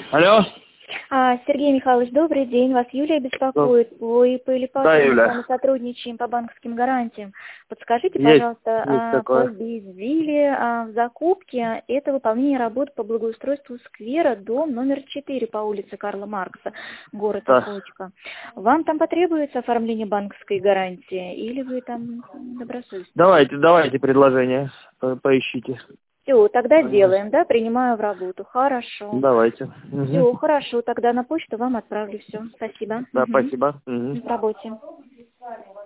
Алло. Сергей Михайлович, добрый день. Вас Юлия беспокоит. Вы по Да, мы с Юля. вами сотрудничаем по банковским гарантиям. Подскажите, Есть пожалуйста, такое. победили в закупке это выполнение работ по благоустройству сквера, дом номер 4 по улице Карла Маркса, город Да. Охотска. Вам там потребуется оформление банковской гарантии или вы там добросовестны? Давайте предложение поищите. Все, тогда делаем, да, принимаю в работу. Хорошо. Давайте. Все, хорошо, тогда на почту вам отправлю все. Спасибо. Да, спасибо. В работе.